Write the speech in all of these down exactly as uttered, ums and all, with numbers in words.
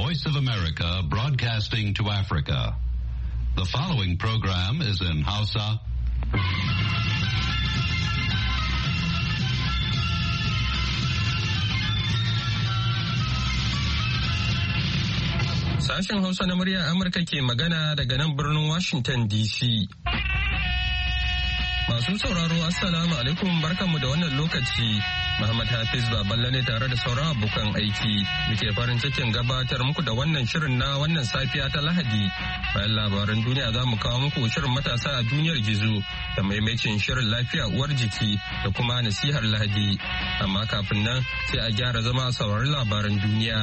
Voice of America broadcasting to Africa. The following program is in Hausa. Sashen Hausa na muryar Amurka ke magana daga nan birnin Washington D C. Masu sauraro Assalamu alaikum barkanmu da wannan lokaci. Muhammad Hafiz Baballe ne tare da sauran abokan aiki. Muke farin cikin gabatar muku da wannan shirin na wannan safiya ta Lahadi. Bayan labaran duniya za mu kawo muku shirin matasa a duniyar gizo da maimacin shirin lafiya uwar jiki da kuma nasihar Lahadi. Amma kafin nan sai a gyara zama a saurari labaran duniya.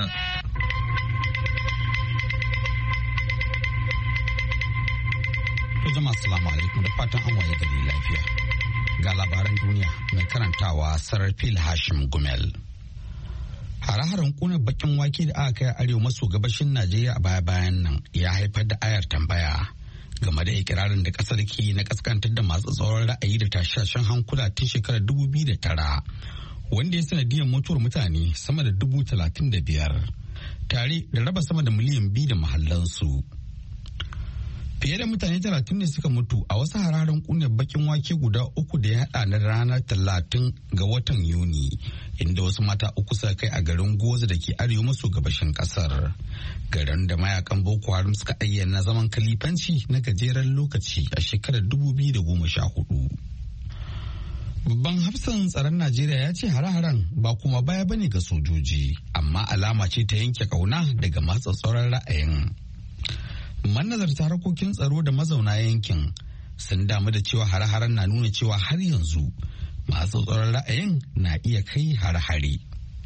Jama'a assalamu alaikum da fatan an waye gari lafiya. Ga labaran duniya mai karantawa Sarfil Hashim Gumel. Hare-haren kunar bakin wake da aka kai arewa maso gabashin Najeriya a baya-bayan nan ya haifar da ayar tambaya game da ikirarin da kasar ke na kaskantar da masu tsoron ra'ayi da tashashen hankula tun shekarar dubu biyu da tara, wanda ya sanadiyar mutuwar mutane sama da dubu talatin da biyar tare da raba sama da miliyan biyu da mahallansu. Fiye da mutane talatin ne suka mutu a wasu hararen kunar bakin wake guda uku da ya hada na ranar talatin ga watan Yuni, inda wasu mata uku suka kai a garin Goza da ke arewa maso gabashin kasar. Garin da mayakan Boko Haram suka ayyana zaman kalifanci na gajeren lokaci a shekarar dubu biyu da goma sha hudu. Babban hafsan tsaron Najeriya ya ce hare-haren ba kuma baya bane ga sojoji, amma alama ce ta yanke kauna daga masu tsaron ra'ayin. Manazarta harkokin tsaro da mazauna yankin sun damu da cewa hare-haren na nuna cewa har yanzu masu tsaron ra'ayin na iya kai hare-hare.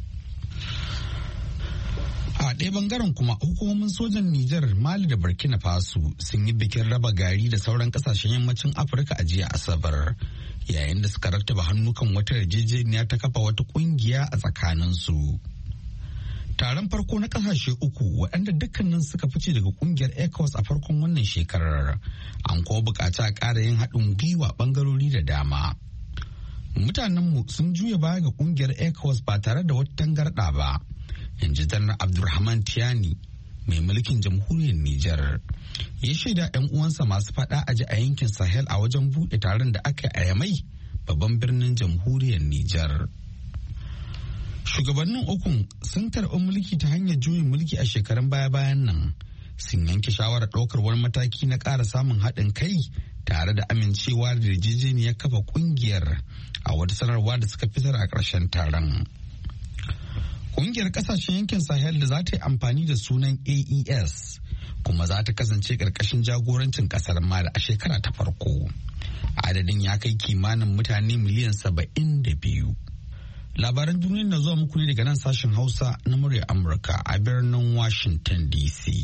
A ɗaya bangaren kuma hukumomin sojan Nijar, Mali da Burkina Faso sun yi bikin raba gari da sauran kasashen yammacin Afirka a jiya Asabar, yayin da suka rattaba hannu kan wata yarjejeniya ta kafa wata ƙungiya a tsakaninsu. Taron farko na kasashe uku waɗanda dukkanin suka fice daga kungiyar ECOWAS a farkon wannan shekarar, an kuma buƙaci a ƙara yin haɗin gwiwa ɓangarori da dama. Mutanenmu sun juya baya ga kungiyar ECOWAS ba tare da wata tangarɗa ba, in ji Janar Abdulrahman Tiani, mai mulkin jamhuriyar Nijar. Ya shaida 'yan uwansa masu faɗa aji a yankin Sahel a wajen buɗe taron da aka yi a Yamai, babban birnin jamhuriyar Nijar. Shugabannin ukun sun karɓi mulki ta hanyar juyin mulki a shekarun baya-bayan nan, sun yanke shawarar ɗaukar wani mataki na ƙara samun haɗin kai tare da amincewa da yarjejeniyar kafa ƙungiyar a wata sanarwa da suka fitar a ƙarshen taron. Ƙungiyar ƙasashen yankin Sahel da za ta yi amfani da sunan A E S kuma za ta kasance ƙarƙashin jagorancin ƙasar Mali a shekara ta farko. Adadin ya kai kimanin mutane miliyan saba'in da biyu. Labaran duniya na zuwa muku ne daga nan sashen Hausa na muryar Amurka a birnin Washington D C.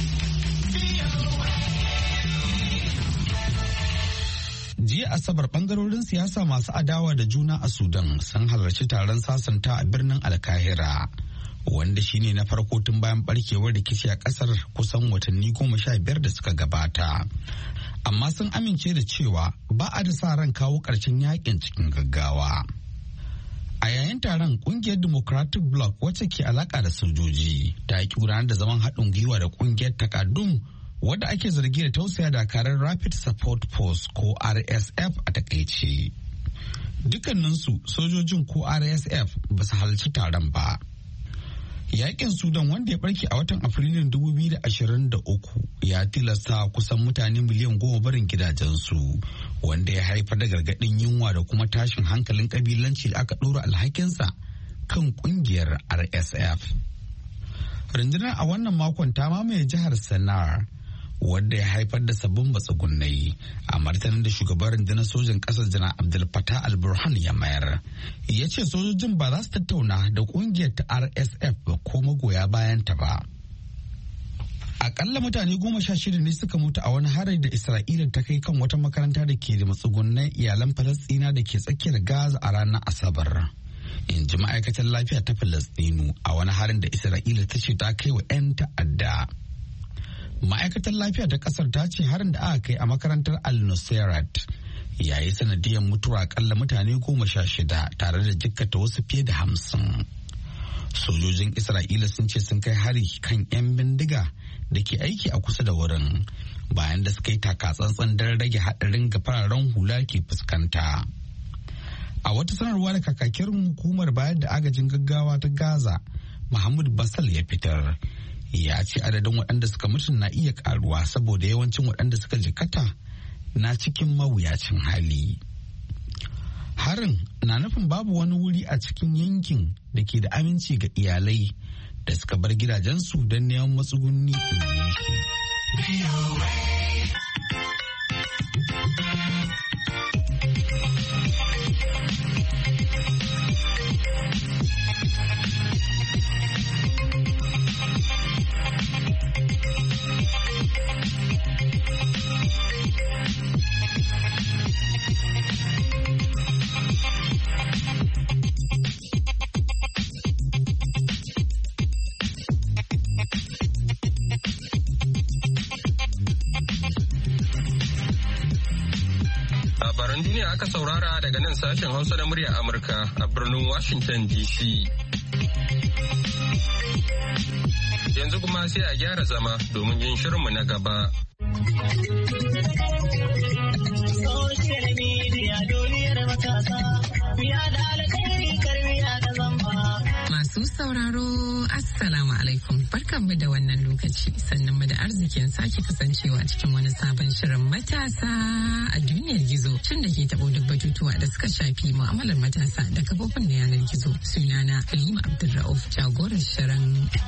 Jiya Asabar bangarorin siyasa masu adawa da juna a Sudan sun halarci taron sasanta a birnin Alkahira, wanda shine na farko tun bayan barkewar rikici a kasar kusan watanni goma sha biyar da suka gabata. Amma sun amince da cewa ba a da sa ran kawo ƙarshen yakin cikin gaggawa. A yayin taron kungiyar Democratic Bloc wacce ke alaka da sojoji ta yi gudanar da zaman haɗin gwiwa da kungiyar Takadum wadda ake zargi da tausaya dakarar Rapid Support Force ko R S F a takaice. Dukkaninsu sojojin ko R S F ba su halarci taron ba. Yakin Sudan wanda ya barke a watan Afrilun dubu biyu da ashirin da uku ya tilasta kusan mutane miliyan goma barin gidajensu, wanda ya haifar da gargaɗin yunwa da kuma tashin hankalin kabilanci da aka ɗora alhakinsa kan ƙungiyar R S F. Rundunar a wannan makon ta mamaye jihar Sennar, wadda ya haifar da sabbin matsugunai a martanin da shugaban rundunar sojan ƙasar Janar Abdul Fattah al-Burhan ya mayar. Ya ce sojojin ba za su tattauna da ƙungiyar ta R S F ba ko magoya bayanta ba. Akalla mutane goma sha shida ne suka mutu a wani harin da Isra'ila ta kai kan wata makaranta da ke da matsugunan iyalan Falasɗina da ke tsakiyar Gaza a ranar Asabar. In ji ma'aikatar lafiya ta Falasɗinu a wani harin da Isra'ila ta ce ta kai wa 'yan ta'adda. Ma'aikatar lafiya ta kasar ta ce harin da aka kai a makarantar Al-Nusairat ya yi sanadiyar mutuwa akalla mutane goma sha shida tare da jikkata wasu fiye da hamsin. Sojojin Isra'ila sun ce sun kai hari kan 'yan bindiga da ke aiki a kusa da wurin bayan da suka yi takatsantsan don rage haɗarin ga fararen hula ke fuskanta. A wata sanarwa da kakakin hukumar bayar da agajin gaggawa ta Gaza, Mahmud Basal ya fitar, ya ce adadin waɗanda suka mutu na iya ƙaruwa saboda yawancin waɗanda suka jikata na cikin mawuyacin hali. Harin na nufin babu wani wuri a cikin yankin da ke da aminci ga iyalai da suka bar gidajensu don neman matsuguni in shi. Labaran duniya aka saurara daga nan sashen Hausa na murya Amurka a birnin Washington D C. Yanzu kuma sai a gyara zama domin yin shirinmu na gaba. Masu sauraro, Assalamu alaikum. Barkanmu da wannan lokaci, sannan mu da arzikin sake kasancewa cikin wani sabon shirin matasa a duniyar gizo. Shin da ke taɓo duk batutuwa da suka shafi mu'amalar matasa da kafofin na yanar gizo. Sunana Halima Abdulrauf, jagorar shirin.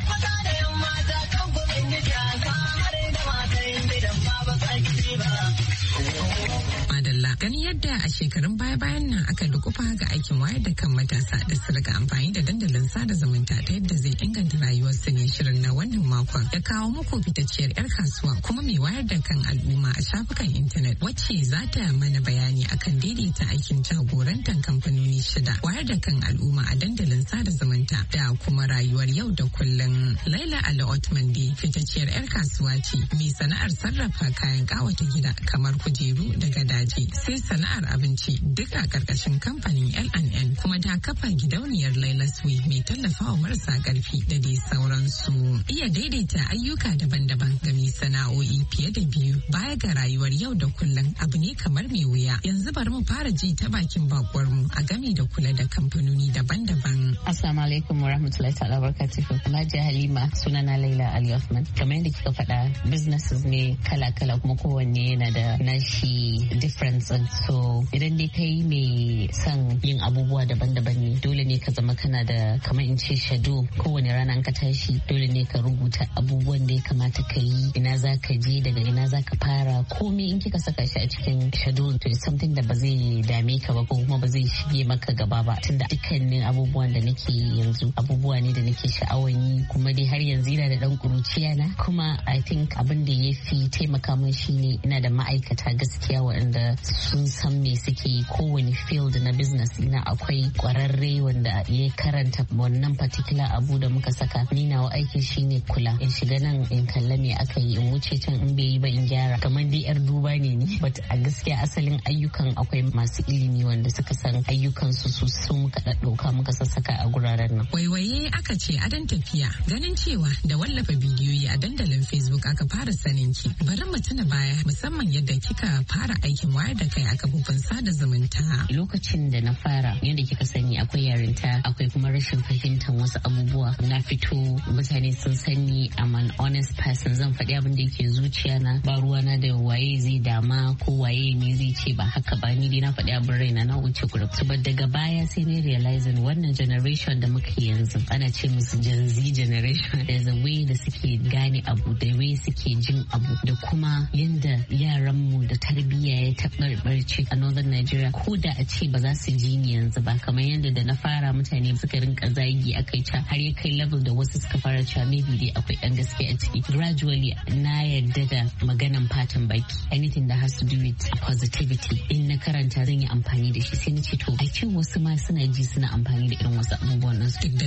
Madalla, gani yadda a shekarun baya-bayan nan aka dukufa ga aikin wayar da kan matasa da su riga amfani da dandalin sada zumunta ta yadda zai inganta rayuwarsu ne, shirin na wannan makon ya kawo muku fitacciyar 'yar kasuwa kuma mai wayar da kan al'umma a shafukan intanet wacce za ta mana bayani akan daidaita aikin jagorantar kamfanoni shida, wayar da kan al'umma a dandalin sada zumunta da kuma rayuwar yau da kullum. Laila Ali Otman dai fitacciyar 'yar kasuwa ce mai sana'ar sarrafa kayan kawata gida kamar kujeru da gadaje, sai sana'ar abinci duk a karkashin kamfanin L and N, kuma ta kafa gidauniyar Laila's Way mai tallafawa marasa karfi da dai sauransu. Iya daidaita ayyuka daban-daban ga mai sana'o'i fiye da biyu baya ga rayuwar yau da kullum abu ne kamar mai wuya. Yanzu bari mu fara ji ta bakin bakwar mu a game da kula da kamfanoni daban-daban. Assalamu alaikum wa rahmatullahi ta'ala barakatuhu. Alhaji Halima, sunana Laila Ali Othman. Kamar yadda kika faɗa, businesses ne kala-kala kuma kowanne yana da nashi difference. So idan dai kai mai son yin abubuwa daban-daban ne, dole ne ka zama kana da kamar in ce shado. Kowane rana ka tashi dole ne ka rubuta abubuwan da ya kamata ka yi, ina za ka je, daga ina za ka fara. Komai in kika saka shi a cikin shado to it's something da ba zai dame ka ba ko kuma ba zai shige maka gaba ba, tunda dukkanin abubuwan da nake yanzu abubuwa ne da nake sha'awan yi, kuma dai har yanzu ina da dan kuruciya na. Kuma I think abin da ya fi taimaka min shine ina da ma'aikata gaskiya waɗanda sun san me suke yi. Kowane field na business ina akwai kwararre wanda ya karanta wannan particular abu da muka saka. Ni nawa aikin shine kula, in shiga nan in kalla me aka yi, in wuce can in bai yi ba in gyara. Kamar dai yar duba ne ni, but a gaskiya asalin ayyukan akwai masu ilimi wanda suka san ayyukan su su sun muka ɗauka muka sassaka a guraren nan. Waiwaye aka ce adon tafiya, ganin cewa da wallafa bidiyoyi a dandalin Facebook aka fara sanin ki. Bari mu tuna baya, musamman yadda kika fara aikin wayar da kai a kafofin sada zumunta. Lokacin da na fara, yadda kika sani akwai yarinta, akwai kuma rashin fahimtar wasu abubuwa. Na fito mutane sun sani I'm an honest person, zan faɗi abin da yake zuciya na, ba ruwana da waye zai dama ko waye ne zai ce ba haka ba. Ni dai na faɗi abin raina na wuce gurin. So daga baya sai ne realizing wannan generation da muka yanzu ana ce musu Gen Z generation. There's a way da suke gane abu, da way suke jin abu, da kuma yanda yaranmu da tarbiyya ya taɓarɓarce a Northern Nigeria. Ko da a ce ba za su ji ni yanzu ba, kamar yadda da na fara mutane suka rinka zagi a kai can har ya kai level da wasu suka fara cewa maybe dai akwai ɗan gaske a ciki. Gradually na yarda da maganan fatan baki, anything that has to do with positivity, in na karanta zan yi amfani da shi. Sai na ce to a ce wasu ma suna ji suna amfani da irin wasu abubuwan nan. Duk da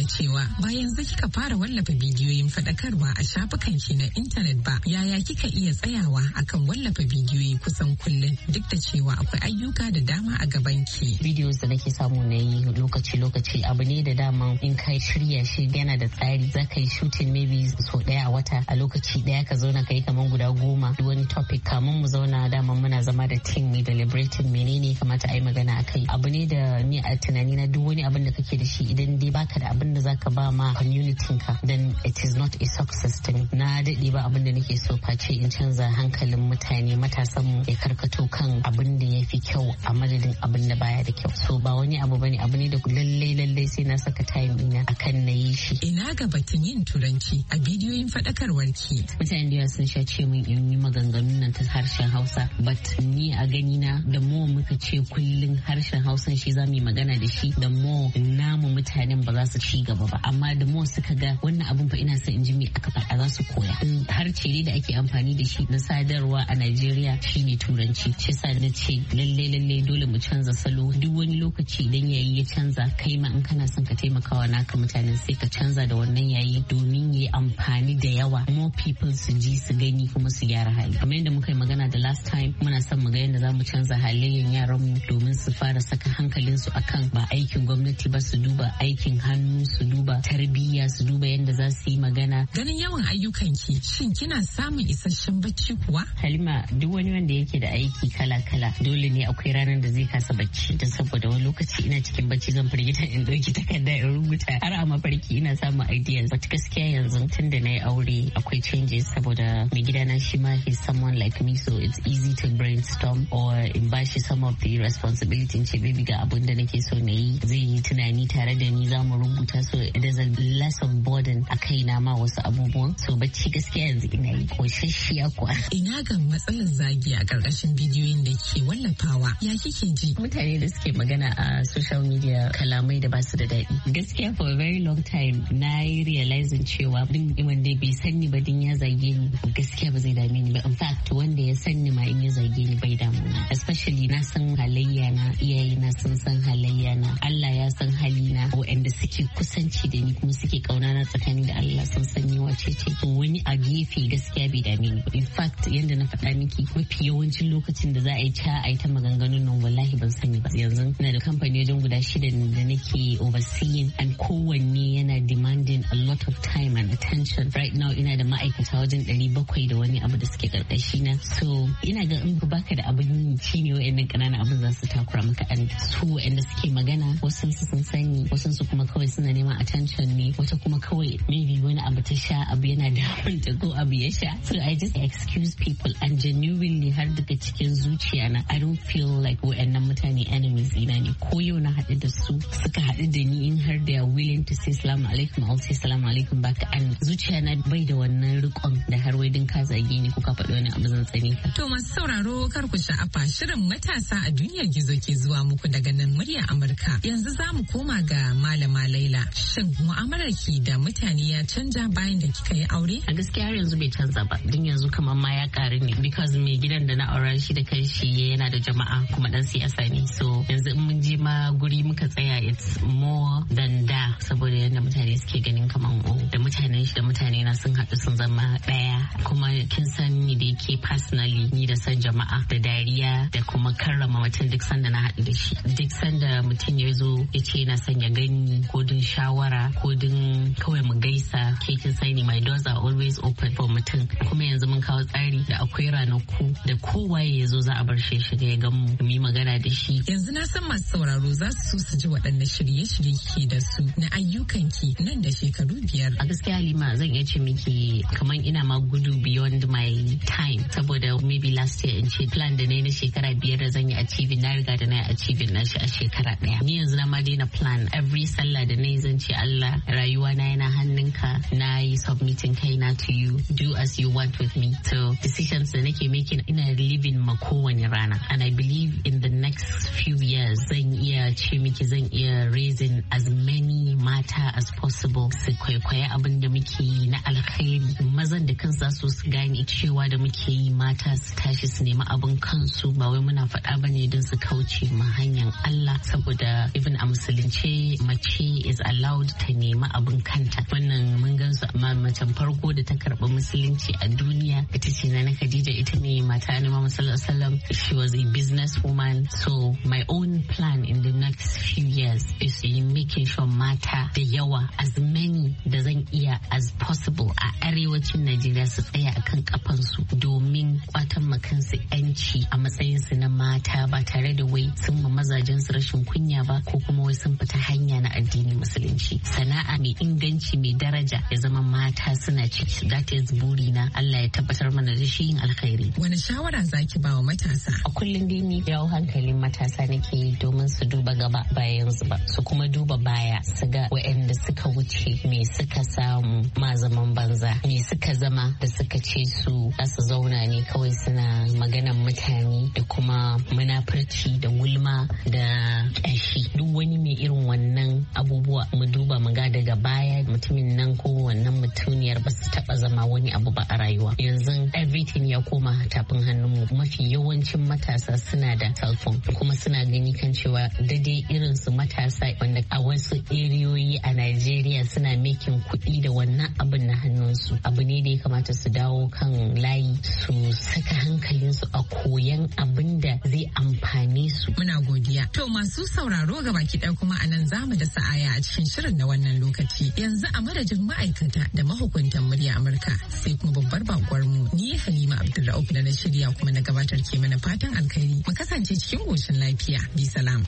bayyana cewa ba yanzu kika fara wallafa bidiyoyin faɗakarwa a shafukan ki na intanet ba. Yaya kika iya tsayawa akan wallafa bidiyoyi kusan kullum duk da cewa akwai ayyuka da dama a gaban ki? Videos da nake samu na yi lokaci-lokaci abu ne da dama in kai shirya shi yana da tsari, za ka yi shooting maybe so ɗaya a wata, a lokaci ɗaya ka zauna ka yi kamar guda goma wani topic. Kamun mu zauna dama muna zama da team mai deliberating menene kamata a yi magana akai. Abu ne da ni a tunani na duk wani abin da kake da shi idan dai baka da abin da zaka ba ma community ka, then it is not a success to me. Na daɗe ba abin da nake so face in canza hankalin mutane, matasan mu ya karkato kan abin da ya fi kyau a madadin abin da baya da kyau. So ba wani abu bane, abu ne da lallai lallai sai na saka time ina akan na yi shi. Ina ga batun yin turanci a bidiyoyin faɗakarwar ki? Mutane da sun sha ce min in yi maganganun nan ta harshen Hausa, but ni a gani na da mo muka ce kullum harshen Hausan shi za mu yi magana da shi, da mo namu mutanen ba za su ci gaba ba. Amma da mo suka ga wannan abun fa ina son in ji me aka faɗa za su koya. Harshe ne da ake amfani da shi na sadarwa a Najeriya shine turanci. Shi yasa na ce lalle lalle dole mu canza salo. Duk wani lokaci idan yayi ya canza, kai ma in kana son ka taimakawa naka mutanen sai ka canza da wannan yayi domin yi amfani da yawa, more people su ji su gani kuma su gyara hali. Kamar yadda muka yi magana da last time, muna son mu ga yadda za mu canza halayen yaranmu domin su fara saka hankalinsu akan ba aikin gwamnati ba, su duba aikin hannu, su duba tarbiyya, su duba yadda za su yi magana. Ganin yawan ayyukanki, shin kina samun isasshen bacci kuwa? Halima, duk wani wanda yake da aiki kala-kala dole ne akwai ranar da zai kasa bacci, da saboda wani lokaci ina cikin bacci zan firgita in ɗauki takarda in rubuta har a mafarki ina samun ideas. But gaskiya yanzu tun da na yi aure akwai changes saboda mai gidana shi ma he's someone like me, so it's easy to brainstorm or in bashi some of the responsibility in ce baby ga abun da nake so na yi, zai yi tunani tare da ni, za mu rubuta, so there's a less of burden a kaina ma wasu abubuwan. So bacci gaskiya yanzu ina yi koshashiya kuwa. Ina ga matsalar zagi a ƙarƙashin bidiyoyin da ke wallafawa, ya kike ji? Mutane da suke magana a social media kalamai da basu da daɗi. Gaskiya for a very long time na yi realizing cewa din wanda bai sanni ba din ya zage ni gaskiya ba zai dame ni ba. In fact wanda ya sanni ma in ya zage ni bai damu na. Especially na san halayya na, iyaye na sun san halayya na, Allah ya san halina, waɗanda suke kusanci da ni kuma suke kauna na tsakani da Allah sun san ni wace ce. To wani a gefe gaskiya bai dame ni ba. In fact yanda na faɗa miki mafi yawancin lokacin da za a yi ca a yi ta maganganun nan wallahi ban sani ba. Yanzu ina da kamfani wajen guda shida da nake overseeing and kowanne yana demanding a lot of time and attention. Right now ina da ma'aikata wajen ɗari bakwai da wani abu da suke karkashi na. So ina ga in baka da abin yi shine wa'annan ƙananan abin za su takura maka, and su wa'anda suke magana wasu su sun sani, wasu su kuma kawai suna neman attention ne, wata kuma kawai maybe wani abu ta sha abu yana damunta ko abu ya sha. So I just excuse people and genuinely har daga cikin zuciya na I don't feel like wa'annan mutane enemies ina ne. Ko yau na haɗu da su suka haɗu da ni in har they are willing to say salamu alaikum, I'll say salamu alaikum back, and zuciya na bai da wannan rikon da har wai din ka zage ni ko ka faɗi wani abu zan tsane ka. To masu sauraro kar ku sha'afa, shirin matasa a duniyar gizo ke zuwa muku daga nan murya Amurka. Yanzu za mu koma ga Malama Laila. Shin mu'amalar ki da mutane ya canja bayan da kika yi aure? A gaskiya har yanzu bai canza ba, din yanzu kamar ma ya ƙaru ne, because mai gidan da na aura shi da kanshi yana da jama'a kuma dan siyasa ne. So yanzu in mun je ma guri muka tsaya it's more than da, saboda yadda mutane suke ganin kaman o da mutanen shi da mutane na sun haɗu sun zama ɗaya. Kuma kin san ni da yake personally ni da san jama'a da dariya da kuma karrama mutum duk sanda na haɗu da shi. Duk sanda mutum ya zo ya ce yana son ya gani ko din shawara ko din kawai mu gaisa, ke kin sani my doors are always open for mutum. Kuma yanzu mun kawo tsari da akwai ranaku da kowaye ya zo za a bar shi shiga ya gan mu mu yi magana da shi. Yanzu na san masu sauraro za su so su ji waɗanne shirye-shirye ke da su na ayyukanki nan da shekaru biyar. A gaskiya Halima zan iya ce miki kamar ina ma gudu beyond my time, saboda maybe last year in ce plan da na yi na shekara biyar da zan yi achieving na riga da na yi achieving na shi a shekara ɗaya. Ni yanzu na ma daina plan, every sallah da na yi zan ce Allah rayuwa na yana hannunka, na yi submitting kaina to you, do as you want with me. So decisions da nake making ina living ma kowane rana, and I believe in the next few years zan iya ce miki zan iya raising as many mata mata as possible su kwaikwaya abin da muke yi na alkhairi. Mazan da kansu za su gane cewa da muke yi mata su tashi su nemi abin kansu ba wai muna faɗa bane don su kauce ma hanyar Allah, saboda even a musulunce mace is allowed ta nemi abin kanta. Wannan mun gan su amma macen farko da ta karɓi musulunci a duniya ita ce na Khadija, ita ne mata Annabi Muhammad sallallahu alaihi wasallam. She was a business woman. So my own plan in the next few years is in making sure mata da yawa, as many da zan iya as possible a arewacin Najeriya su tsaya akan kafansu domin kwatan makansu yanci a matsayinsu na mata ba tare da wai sun ma mazajen su rashin kunya ba ko kuma wai sun fita hanya na addinin musulunci. Sana'a mai inganci mai daraja ya zama mata suna ciki. That is burina. Allah ya tabbatar mana da shi yin alkhairi. Wani shawara zaki ba wa matasa? A kullum dai ni jawo hankalin matasa nake yi domin su duba gaba ba yanzu ba, su kuma duba baya su ga waɗanda suka wuce me suka samu ma zaman banza, me suka zama da suka ce su za su zauna ne kawai suna maganan mutane da kuma munafurci da gulma da ƙyashi. Duk wani mai irin wannan abubuwa mu duba mu ga daga baya mutumin nan ko wannan mutuniyar ba su taɓa zama wani abu ba a rayuwa. Yanzu everything ya koma tafin hannunmu. Mafi yawancin matasa suna da cell phone kuma suna gani kan cewa daidai irin su matasa wanda a wasu eriyoyi a Najeriya suna making kuɗi da wannan abin na hannunsu. Abu ne da ya kamata su dawo kan layi su saka hankalinsu a koyan abin da zai amfane su. Muna godiya. To masu sauraro ga baki ɗaya kuma a nan zamu da sa'aya a cikin shirin na wannan lokaci. Yanzu a madadin ma'aikata da mahukuntan murya Amurka sai kuma babbar bakwar mu ni Halima Abdulrauf da na shirya kuma na gabatar ke mana fatan alkhairi. Mu kasance cikin goshin lafiya. Bi salam.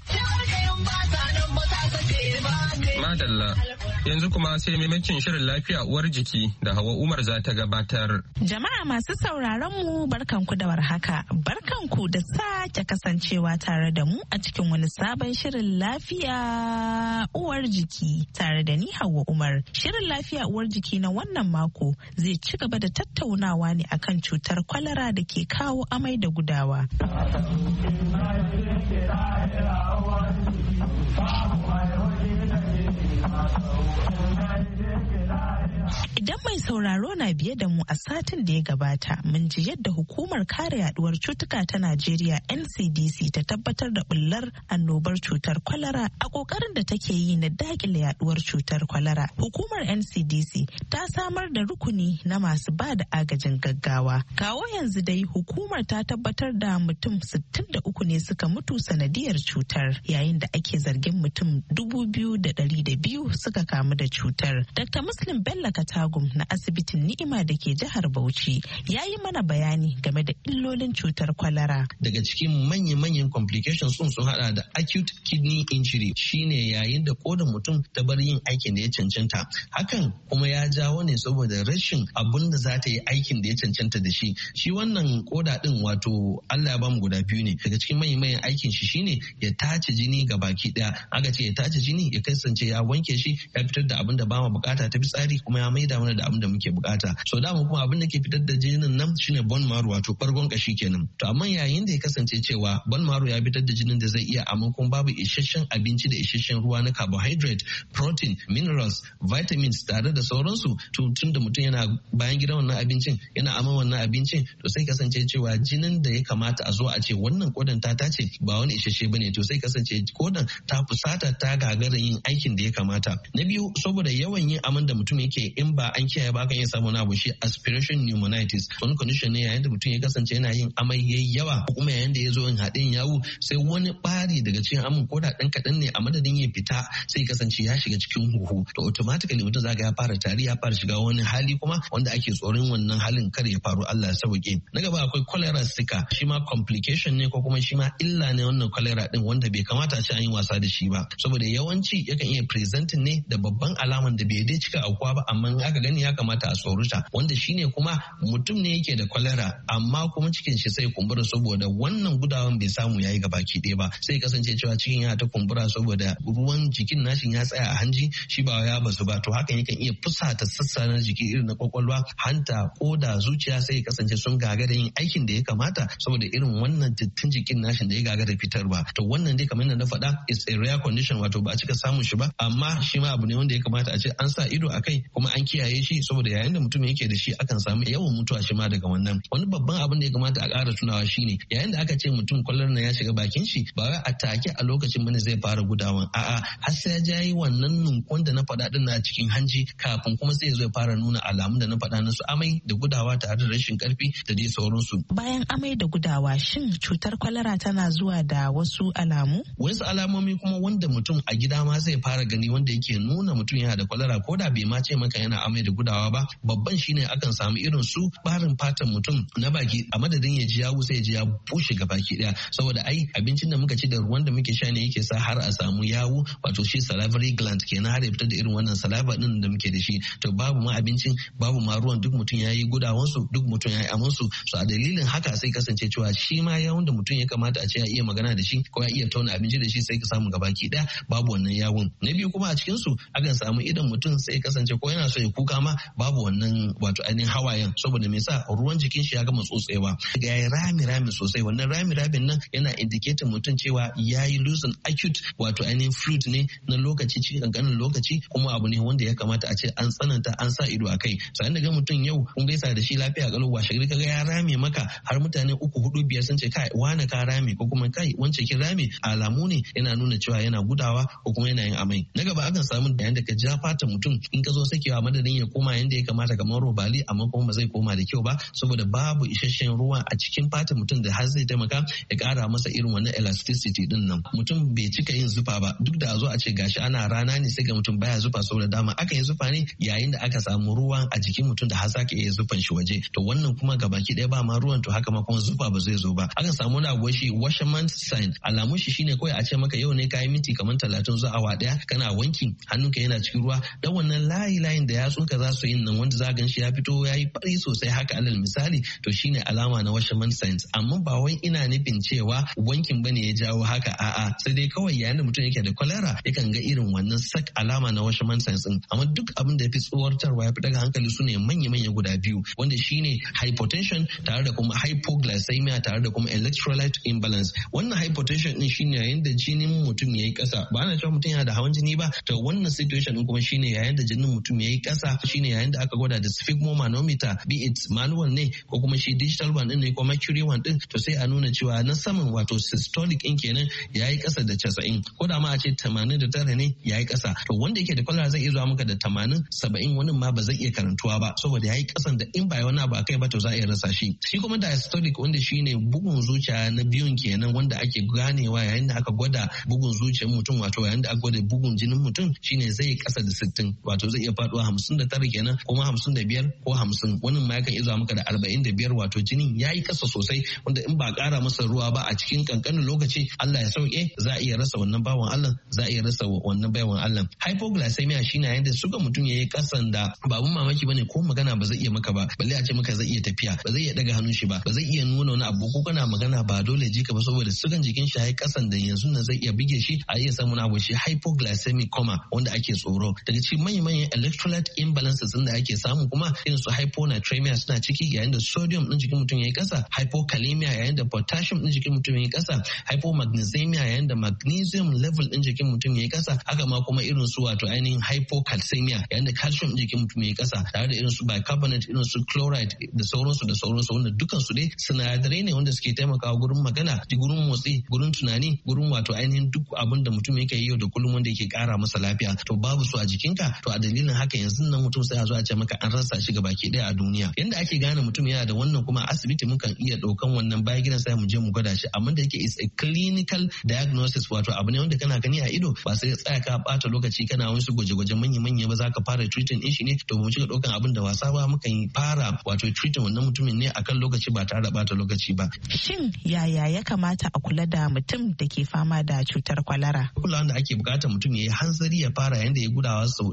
Madalla. Yanzu kuma sai maimakin shirin lafiya uwar jiki da Hawa Umar za ta gabatar. Jama'a masu sauraron mu barkanku da warhaka. Barkanku da sake kasancewa tare da mu a cikin wani sabon shirin lafiya uwar jiki tare da ni Hawa Umar. Shirin lafiya uwar jiki na wannan mako zai ci gaba da tattaunawa ne akan cutar kwalara da ke kawo amai da gudawa. Idan mai sauraro na biye da mu a satin da ya gabata, mun ji yadda hukumar kare yaduwar cutuka ta Najeriya N C D C ta tabbatar da bullar annobar cutar kwalara a kokarin da take yi na dakile yaduwar cutar kwalara. Hukumar N C D C ta samar da rukuni na masu ba da agajin gaggawa. Kawo yanzu dai hukumar ta tabbatar da mutum sittin da uku ne suka mutu sanadiyar cutar, yayin da ake zargin mutum dubu biyu da ɗari da biyu suka kamu da cutar. Doctor Muslim Bello Katagum na asibitin Ni'ima da ke jihar Bauchi ya yi mana bayani game da illolin cutar kwalara. Daga cikin manya-manyan complications sun sun hada da acute kidney injury, shine yayin da kodan mutum ta bar yin aikin da ya cancanta. Hakan kuma ya jawo ne saboda rashin abun da za ta yi aikin da ya cancanta da shi. Shi wannan koda din wato Allah ya bamu guda biyu ne. Daga cikin manya-manyan aikin shi shine ya tace jini ga baki daya. Aka ce ya tace jini ya kasance ya wanke shi, ya fitar da abin da ba mu bukata ta fitsari kuma ya maida mana da abin da muke bukata. So da kuma abin da ke fitar da jinin nan shine bone marrow wato bargon kashi kenan. To amma yayin da ya kasance cewa bone marrow ya fitar da jinin da zai iya amma kuma babu isasshen abinci da isasshen ruwa na carbohydrate, protein, minerals, vitamins tare da sauransu, to tun da mutum yana bayan gidan wannan abincin yana aman wannan abincin, to sai kasance cewa jinin da ya kamata a zo a ce wannan kodan ta tace ba wani isasshe bane, to sai kasance kodan ta fusata ta gagara yin aikin da ya kamata. Na biyu, saboda yawan yin aman da mutum yake in ba an kiyaye ba kan iya samu na abu shi aspiration pneumonitis, wani condition ne yayin da mutum ya kasance yana yin amai yayi yawa ko kuma yayin da ya zo yin haɗin yawu sai wani ɓari daga cikin amin ko da ɗan kaɗan ne a madadin ya fita sai kasance ya shiga cikin huhu, to automatically mutum zaga ya fara tari ya fara shiga wani hali kuma wanda ake tsoron wannan halin kar ya faru, Allah ya sauke. Na gaba akwai cholera sika, shi ma complication ne ko kuma shi ma illa ne wannan cholera din wanda bai kamata a ce an yi wasa da shi ba, saboda yawanci yakan iya presenting ne da babban alaman da bai dai cika aukuwa ba amma in aka gani ya kamata a tsoruta, wanda shine kuma mutum ne yake da kwalara amma kuma cikin shi sai kumbura saboda wannan gudawan bai samu yayi gabaki ɗaya ba, sai kasance cewa cikin ya ta kumbura saboda ruwan jikin nashin ya tsaya a hanji shi ba ya basu ba, to hakan yakan iya fusata sassa na jiki irin na kwakwalwa, hanta, koda, zuciya sai kasance sun gagara yin aikin da ya kamata saboda irin wannan dattin jikin nashin da ya gagara fitarwa. To wannan dai kamar yadda na faɗa is a rare condition, wato ba a cika samun shi ba amma shi ma abu ne wanda ya kamata a ce an sa ido a kai kuma an kiyaye shi saboda yayin da mutum yake da shi akan samu yawan mutuwa shi ma daga wannan. Wani babban abin da ya kamata a ƙara tunawa shine yayin da aka ce mutum kwallar na ya shiga bakin shi ba wai a take a lokacin bane zai fara gudawan, a'a har sai ya jayi wannan nunkun da na faɗa din na cikin hanji kafin kuma sai ya zo ya fara nuna alamun da na faɗa na su amai da gudawa tare da rashin karfi da dai sauransu. Bayan amai da gudawa shin cutar kwalara tana zuwa da wasu alamu? Wasu alamomi kuma wanda mutum a gida ma zai fara gani wanda yake nuna mutum yana da kwalara ko da bai ma ce maka yana amai da gudawa ba, babban shine akan samu irin su barin fatan mutum na baki a madadin ya ji yawu sai ya ji ya bushe gabaki daya saboda ai abincin da muka ci da ruwan da muke sha ne yake sa har a samu yawu, wato shi salivary gland kenan har ya fitar da irin wannan saliva din da muke da shi. To babu ma abincin babu ma ruwan, duk mutum yayi gudawansu duk mutum yayi amansu, so a dalilin haka sai kasance cewa shi ma yawun da mutum ya kamata a ce ya iya magana da shi ko ya iya tauna abinci da shi sai ka samu gabaki daya babu wannan yawun. Na biyu kuma a cikin su akan samu idan mutum sai kasance ko yana so ya kuka ma babu wannan wato ainihin hawayen saboda me yasa ruwan jikin shi ya gama tsotsewa ga yayi rami rami sosai, wannan rami ramin nan yana indicating mutum cewa yayi losing acute wato ainihin fluid ne na lokaci cikin kankanin lokaci, kuma abu ne wanda ya kamata a ce an tsananta an sa ido a kai. Sai da ga mutum yau kun gaisa da shi lafiya kalau washe gari kaga ya rame maka har mutane uku hudu biyar sun ce kai wane ka rame ko kuma kai wance kin rame, alamu ne yana nuna cewa yana gudawa ko kuma yana yin amai. Na gaba akan samu da yanda ka ja fata mutum in ka zo sakewa madadin ya koma yanda ya kamata kamar robali amma kuma ba zai koma da kyau ba saboda babu isasshen ruwa a cikin fata mutum da har zai taimaka ya kara masa irin wannan elasticity din nan. Mutum bai cika yin zufa ba duk da a zo a ce gashi ana rana ne sai ga mutum baya zufa saboda dama aka yi zufa ne yayin da aka samu ruwa a jikin mutum da har zaka iya zufan shi waje, to wannan kuma gabaki ɗaya ba ma ruwan to haka ma kuma zufa ba zai zo ba. Akan samu wani abu shi washerman sign, alamun shi shine kawai a ce maka yau ne kayi minti kamar talatin zuwa awa daya kana wanki hannunka yana cikin ruwa dan wannan layi layin da yatsunka za su yin nan wanda za gan shi ya fito yayi fari sosai haka alal misali, to shine alama na washerman signs. Amma ba wai ina nufin cewa wankin bane ya jawo haka, a'a sai dai kawai yayin da mutum yake da cholera yakan ga irin wannan sak alama na washerman signs din. Amma duk abin da ya fi tsoratarwa ya fi daga hankali su ne manya-manya guda biyu wanda shine hypotension tare da kuma hypoglycemia tare da kuma electrolyte imbalance. Wannan hypotension din shine yayin da jinin mutum yayi kasa, ba ana cewa mutum yana da hawan jini ba, to wannan situation din kuma shine yayin da jinin mutum yayi kasa, shine yayin da aka gwada da sphygmomanometer be it manual ne ko kuma shi digital one din ne ko mercury one din, to sai a nuna cewa na saman wato systolic in kenan yayi kasa da casa'in ko da ma a ce tamanin da tara ne yayi kasa. To wanda yake da cholera zai iya zuwa maka da tamanin saba'in wani ma ba zai iya karantuwa ba saboda yayi kasan da in ba wani abu akai ba to za a iya rasa shi. Shi kuma diastolic wanda shine bugun zuciya na biyun kenan wanda ake ganewa yayin da aka gwada bugun zuciyar mutum wato yayin da aka gwada bugun jinin mutum shine zai kasa da sittin wato zai iya faduwa hamsin da tara kenan kuma hamsin da biyar ko hamsin, wannan ma yakan iya zuwa maka da arba'in da biyar wato jinin yayi kasa sosai wanda in ba ƙara masa ruwa ba a cikin kankanin lokaci Allah ya sauke za a iya rasa wannan bawan Allah, za a iya rasa wannan bawan Allah. Hypoglycemia shine yayin da suga mutum yayi kasan da babun mamaki bane ko magana ba zai iya maka ba, balle a ce maka zai iya tafiya, ba zai iya daga hannun shi ba, ba zai iya nuna wani abu ko kana magana ba dole ji ka ba saboda sugan jikin shi yayi kasan da yanzu nan zai iya bige shi, a iya samun abu shi hypoglycemic coma wanda ake tsoro. Daga cikin manyan electrolyte imbalances din da ake samu kuma irin su hyponatremia suna ciki yayin da sodium din jikin mutum yayi kasa, hypokalemia yayin da potassium din jikin mutum yayi kasa, hypomagnesemia yayin da magnesium level din jikin mutum yayi kasa, haka ma kuma irin su wato ainihin hypocalcemia yayin da calcium din jikin mutum yayi kasa, tare da irin su bicarbonate irin su chloride da sauransu da sauransu wanda dukan su dai sinadarai ne wanda suke taimakawa gurin magana, gurin motsi, gurin tunani, gurin wato ainihin duk abin da mutum yake yi yau da kullum wanda yake kara masa lafiya. To babu su a jikinka, to a dalilin haka yanzu nan mutum sai a zo a ce maka an rasa shi gabaki daya a duniya. Yanda ake gane mutum yana da wannan kuma a asibiti mukan iya daukan wannan bayan gidan sai mu je mu gwada shi, amma da yake is a clinical diagnosis wato abu ne wanda kana gani a ido ba sai tsaya ka bata lokaci kana wasu gwaje-gwaje manya-manya ba za ka fara treating din shi ne, to mu cika daukan abin da wasa ba mukan fara wato treating wannan mutumin ne akan lokaci ba tare da bata lokaci ba. Shin yaya ya kamata a kula da mutum da ke fama da cutar kwalara? Kulawan da ake bukatar mutum ya yi hanzari ya fara yanda ya gudawa sau ɗaya sau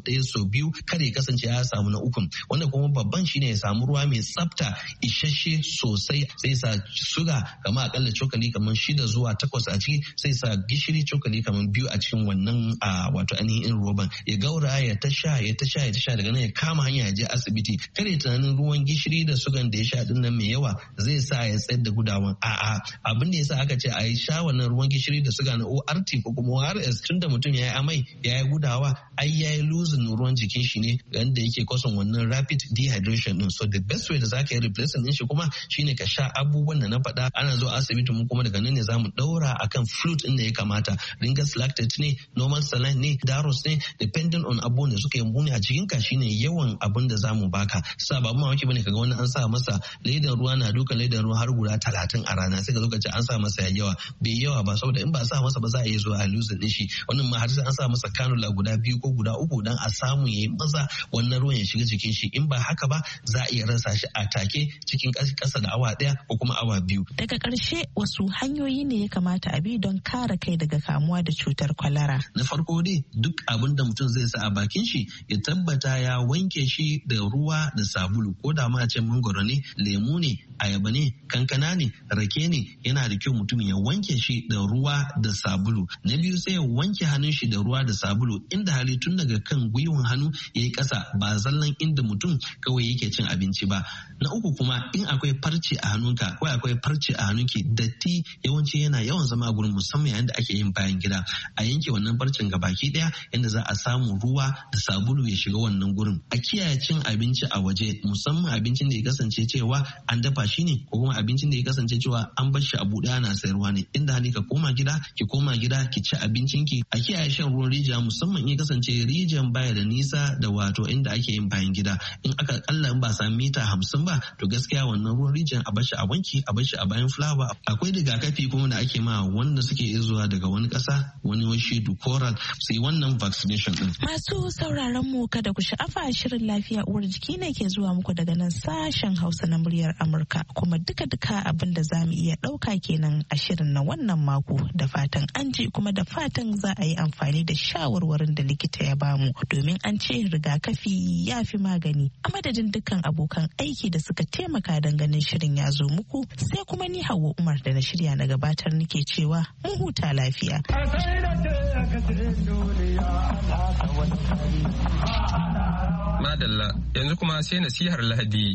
to biyu kada ya kasance ya samu na ukun, wanda kuma babban shine ya samu ruwa mai tsafta isasshe sosai, sai sa suga kamar akalla cokali kamar shida zuwa takwas a ciki, sai sa gishiri cokali kamar biyu a cikin wannan a wato ainihin roban, ya gaura ya ta sha ya ta sha ya ta sha daga nan ya kama hanya ya je asibiti. Kada ya tunanin ruwan gishiri da sugan da ya sha din nan mai yawa zai sa ya tsayar da gudawan, a'a abin da yasa aka ce a yi sha wannan ruwan gishiri da suga na O R T ko kuma O R S tunda mutum ya yi amai ya yi gudawa ai ya yi losing ruwan jikin shi ne yanda yake kwasan wannan rapid dehydration din. So the best way da zaka yi replacement din shi kuma shine ka sha abubuwan da na faɗa. Ana zuwa asibiti mu kuma daga nan ne zamu daura akan fluid din da ya kamata, ringas lactate ne, normal saline ne, daros ne, depending on abubuwan da suka yi muni a cikin ka shine yawan abin da zamu baka. Sa babu mamaki bane kaga wani an sa masa ledan ruwa na dukan ledan ruwa har guda talatin a rana, sai ka zo ka ce an sa masa yawa, bai yawa ba, saboda in ba a sa masa ba za a iya zuwa a lose din shi. Wannan ma har sai an sa masa kanula guda biyu ko guda uku dan a samu yayi maza wannan ruwan ya shiga jikin shi, in ba haka ba za a iya rasa shi a take cikin kasa da awa daya ko kuma awa biyu. Daga ƙarshe wasu hanyoyi ne ya kamata a bi don kare kai daga kamuwa da cutar kwalara? Na farko dai duk abin da mutum zai sa a bakin shi ya tabbata ya wanke shi da ruwa da sabulu, ko da ma ce mangoro ne, lemu ne, ayaba ne, kankana ne, rake ne, yana da kyau mutum ya wanke shi da ruwa da sabulu. Na biyu sai ya wanke hannun shi da ruwa da sabulu, inda hali tun daga kan gwiwan hannu ya yi ƙasa, ba zallan inda mutum kawai yake cin abinci ba. Na uku kuma in akwai farce a hannunka ko akwai farce a hannunki, datti yawanci yana yawan zama a gurin, musamman yayin da ake yin bayan gida. A yanke wannan farcen gabaki daya yadda za a samu ruwa da sabulu ya shiga wannan gurin. A kiyaye cin abinci a waje, musamman abincin da ya kasance cewa an dafa shi ne ko kuma abincin da ya kasance cewa an bar shi a buɗe ana sayarwa ne. Inda hali ka koma gida ki koma gida ki ci abincinki. A kiyaye shan ruwan rijiya, musamman in ya kasance rijiyan baya da nisa da wato inda ake yin bayan gida. In aka kalla in ba sa mita hamsin ba to gaskiya wannan ruwan rijiyan a bar shi a wanki, a bar shi a bayan fulawa. Akwai rigakafi kuma da ake ma wanda suke zuwa daga wani ƙasa, wani washi dukoral, sai wannan vaccination din. Masu sauraron mu kada ku sha'afa, shirin lafiya uwar jiki ne ke zuwa muku daga nan sashen Hausa na muryar Amurka, kuma duka-duka abin da za mu iya ɗauka kenan a shirin na wannan mako. Da fatan an ji kuma da fatan za a yi amfani da shawarwarin da likita ya bamu, domin an ce rigakafi ya fi magani. A madadin dukkan abokan aiki da suka taimaka don ganin shirin ya zo muku, sai kuma ni Hauwa Umar da na shirya na gabatar nake cewa mu huta lafiya. Madalla, yanzu kuma sai nasihar Lahadi.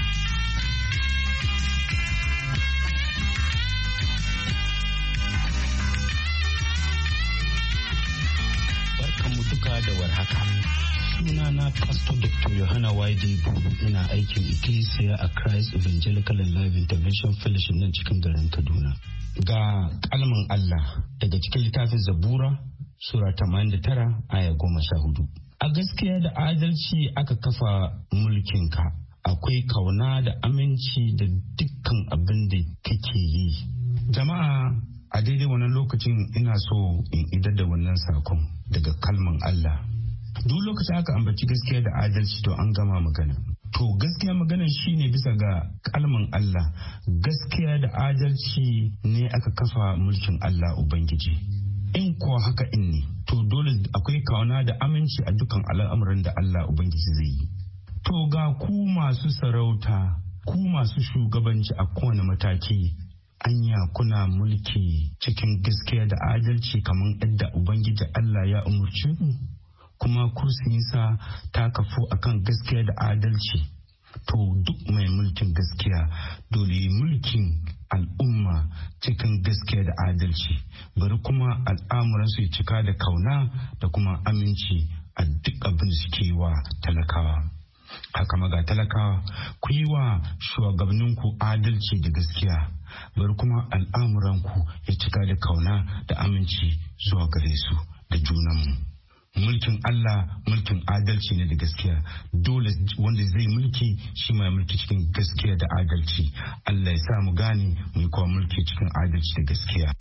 Barkanmu duka da warhaka. Sunana Pastor Doctor Yohana Waide Buru, ina aikin Ecclesia a Christ Evangelical and Life Intervention Fellowship nan cikin garin Kaduna. Ga kalman Allah daga cikin littafin Zabura Sura tamanin da tara aya goma sha hudu. A gaskiya da adalci aka kafa mulkinka, akwai kauna da aminci da dukkan abin da kake yi. Jama'a, a daidai wannan lokacin ina so in idar da wannan sakon daga kalman Allah. Duk lokacin aka ambaci gaskiya da adalci to an gama magana. To gaskiya magana shine bisa ga kalman Allah. Gaskiya da adalci ne aka kafa mulkin Allah Ubangiji. In kuwa haka in ne, to dole akwai kauna da aminci a dukkan al'amuran da Allah Ubangiji zai yi. To ga ku masu sarauta, ku masu shugabanci a kowane mataki, anya kuna mulki cikin gaskiya da adalci kamar yadda Ubangiji Allah ya umurce mu, kuma kursiyinsa ta kafu akan gaskiya da adalci. To duk mai mulkin gaskiya dole mulkin al'umma cikin gaskiya da adalci, bari kuma al'amuransu ya cika da kauna da kuma aminci a duk abin da suke wa talakawa. Haka maga talakawa, ku yi wa shugabanninku adalci da gaskiya, bari kuma al'amuranku ya cika da kauna da aminci zuwa gare su da junanmu. Mulkin Allah mulkin adalci ne da gaskiya. Dole wanda zai mulki shi mai mulki cikin gaskiya da adalci. Allah ya sa mu gane mu yi kuma mulki cikin adalci da gaskiya.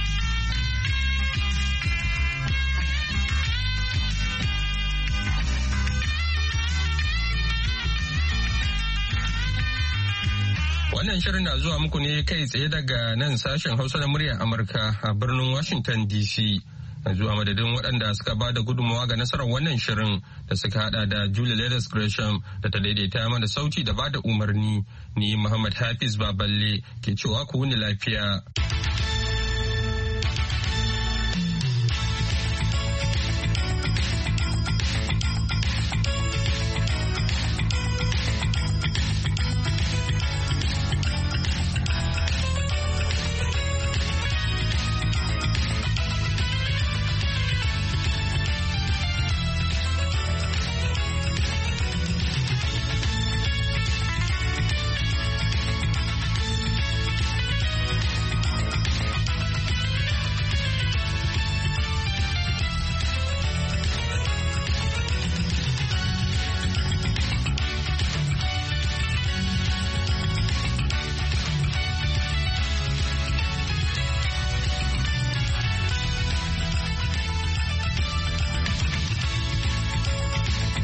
Wannan shirin na zuwa muku ne kai tsaye daga nan sashen Hausa na muryar Amurka a birnin Washington D C. yanzu a madadin waɗanda suka ba da gudunmawa ga nasarar wannan shirin da suka hada da Julie Leathers Gresham da ta daidaita mana sauti da ba da umarni, ni Muhammad Hafiz Baballe ke cewa ku wuni lafiya.